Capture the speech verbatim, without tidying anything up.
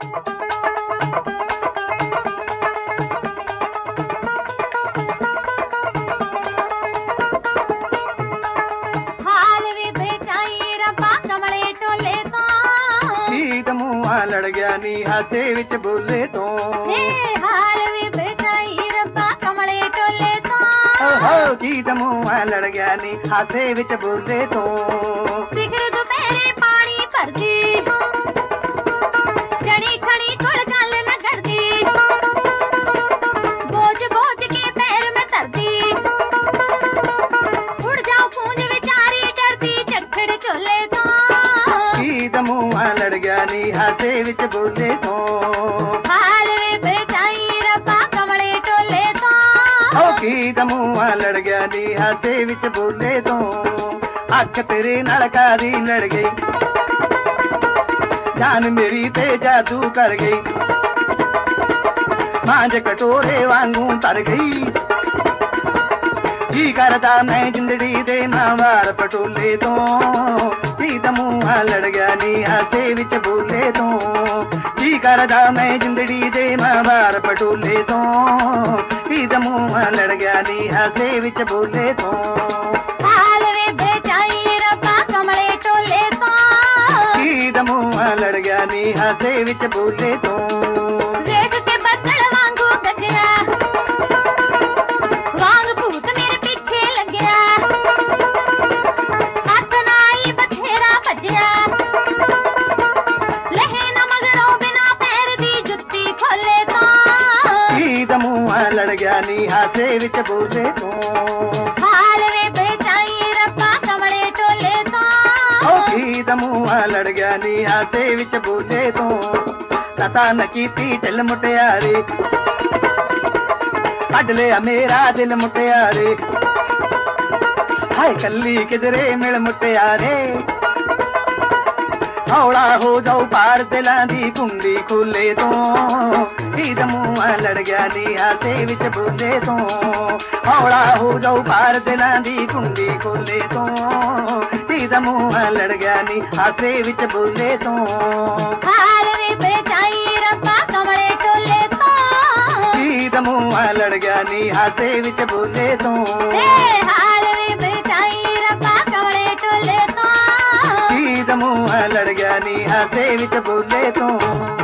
लड़ गया नी हासे विच बोले तो हाल वी बेचाई रब्बा कमले टोले तो हो गीत मुँह लड़ गया नी हासे विच बोले तो सिखर दोपहरे पानी भरदी जनी खड़ी कुल गल न करदी बोझ बोझ के पैर में धरदी उड़ जाओ पूंज विचारी डरदी चखड़ चोले तो गीत मुँह लड़ गया नी हासे विच बोले तो हाल वे बेचाई रब्बा कमले टोले तो ओ गीत मुँह लड़ गया नी हासे विच बोले तो अख तेरे नाल कादी लड़ गई जान मेरी ते जादू कर गई मांझ कटोरे वांगू तर गई जी करदा मैं जिंदड़ी दे मावार पटोले तो गीत मुँह लड़ गया नी हासे विच बोले तो जी करदा मैं जिंदड़ी दे मावार पटोले तो गीत मुँह लड़ गया नी हासे विच बोले तो हाल वे बेचाई रब्बा कमले टोले तो गीत मुँह लड़ गया नी हासे विच बोले तो रेख के बदल वांगू गजया वांग भूत मेरे पीछे लग्या हाथ नाई बथेरा भजया लहे न मगरों बिना पैर दी जुत्ती खोले तो गीत मुँह लड़ गया नी हासे विच बोले तो हाल वे बेचाई रब्बा कमले टोले तो ओ गीत मुँह लड़ गया नी हासे विच बोले तो कता न कीती ढिल मुटियारे कढ लिया मेरा दिल मुटियारे हाय कली किधरे मिल मुटियारे हौला हो जाओ पार दिलां दी कुंडी खोले तो गीत मुँह लड़ गया नी हासे विच बोले तो हौला हो जाओ पार दिलां दी कुंडी खोले तो गीत मुँह लड़ गया नी हासे विच बोले तो हाल वे बेचाई रब्बा कमले टोले तो गीत मुँह लड़ गया नी हासे विच बोले तो हाल वे बेचाई रब्बा कमले टोले तो गीत मुँह लड़ गया नी हासे विच बोले तो।